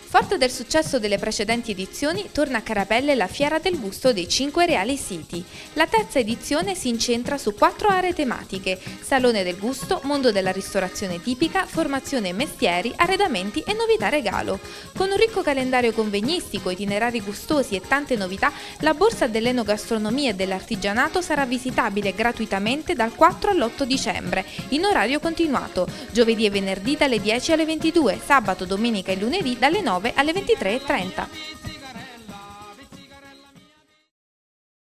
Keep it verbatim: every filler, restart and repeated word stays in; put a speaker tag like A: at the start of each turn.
A: Forte del successo delle precedenti edizioni, torna a Carapelle la Fiera del Gusto dei Cinque Reali Siti. La terza edizione si incentra su quattro aree tematiche: Salone del Gusto, Mondo della ristorazione tipica, Formazione e mestieri, Arredamenti e Novità regalo. Con un ricco calendario convegnistico, itinerari gustosi e tante novità, la borsa dell'enogastronomia e dell'artigianato sarà visitabile gratuitamente dal quattro all'otto dicembre, in orario continuato, giovedì e venerdì dalle dieci alle ventidue, sabato, domenica e lunedì dalle nove alle ventitré e trenta.